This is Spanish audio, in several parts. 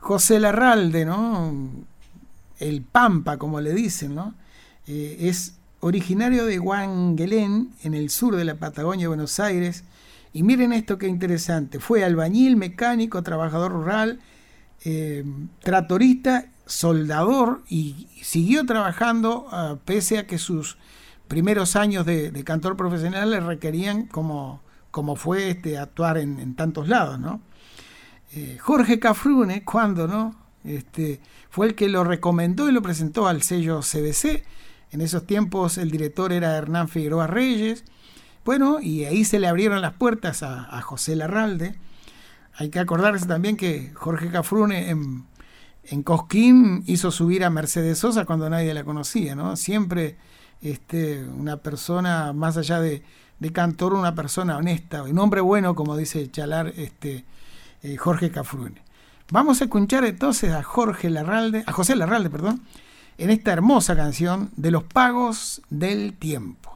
José Larralde, ¿no? El Pampa, como le dicen, ¿no? Es originario de Huanguelén, en el sur de la Patagonia, Buenos Aires. Y miren esto qué interesante. Fue albañil, mecánico, trabajador rural, tratorista, soldador, y siguió trabajando pese a que sus primeros años de cantor profesional le requerían, como fue actuar en tantos lados, ¿no? Jorge Cafrune, cuando no, fue el que lo recomendó y lo presentó al sello CBC. En esos tiempos el director era Hernán Figueroa Reyes. Bueno, y ahí se le abrieron las puertas a José Larralde. Hay que acordarse también que Jorge Cafrune en Cosquín hizo subir a Mercedes Sosa cuando nadie la conocía, ¿no? Siempre una persona, más allá de cantor, una persona honesta, un hombre bueno, como dice Chalar, Jorge Cafrune. Vamos a escuchar entonces a José Larralde, en esta hermosa canción de Los Pagos del Tiempo.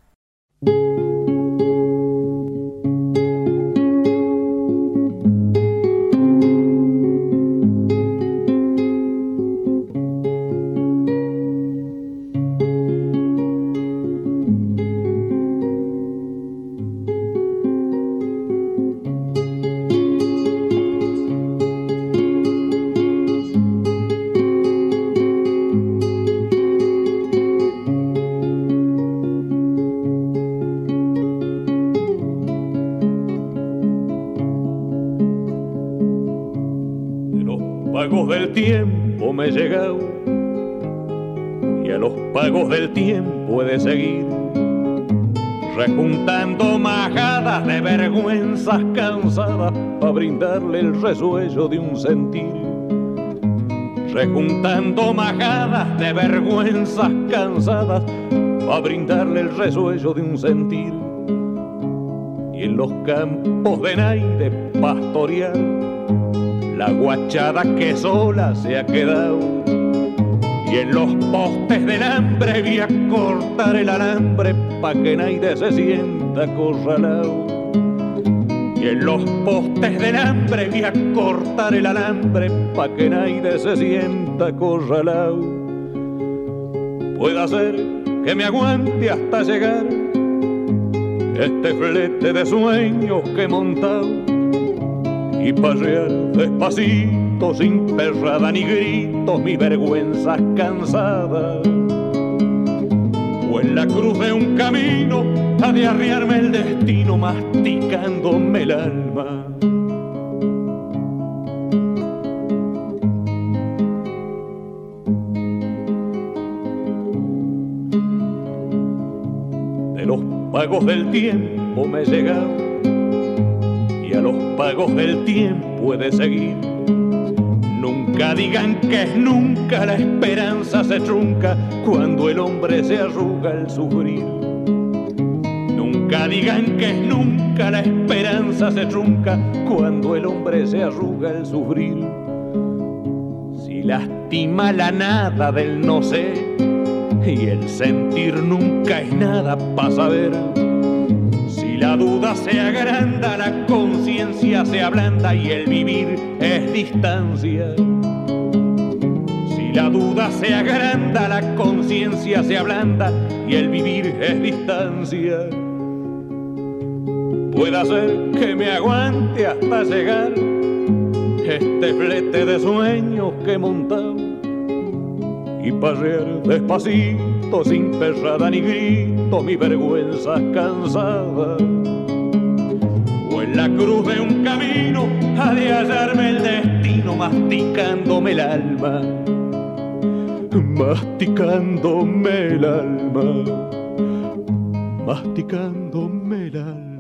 Tiempo me he llegado y a los pagos del tiempo he de seguir, rejuntando majadas de vergüenzas cansadas para brindarle el resuello de un sentir, rejuntando majadas de vergüenzas cansadas para brindarle el resuello de un sentir. Y en los campos de Naide pastorear la guachada que sola se ha quedado, y en los postes del hambre voy a cortar el alambre pa' que nadie se sienta acorralado. Y en los postes del hambre voy a cortar el alambre pa' que nadie se sienta acorralado. Puede ser que me aguante hasta llegar este flete de sueños que he montado, y parrear despacito, sin perrada ni gritos, mis vergüenzas cansadas. O en la cruz de un camino ha de arriarme el destino, masticándome el alma. De los pagos del tiempo me he llegado, a los pagos del tiempo he de seguir. Nunca digan que es nunca, la esperanza se trunca cuando el hombre se arruga al sufrir. Nunca digan que es nunca, la esperanza se trunca cuando el hombre se arruga al sufrir. Si lastima la nada del no sé y el sentir nunca es nada para saber, si la duda se agranda, la conciencia se ablanda y el vivir es distancia. Si la duda se agranda, la conciencia se ablanda y el vivir es distancia. Puede ser que me aguante hasta llegar este flete de sueños que he montado, y parrear despacito, sin perrada ni grito, mis vergüenzas cansadas. O en la cruz de un camino ha de hallarme el destino, masticándome el alma, masticándome el alma, masticándome el alma.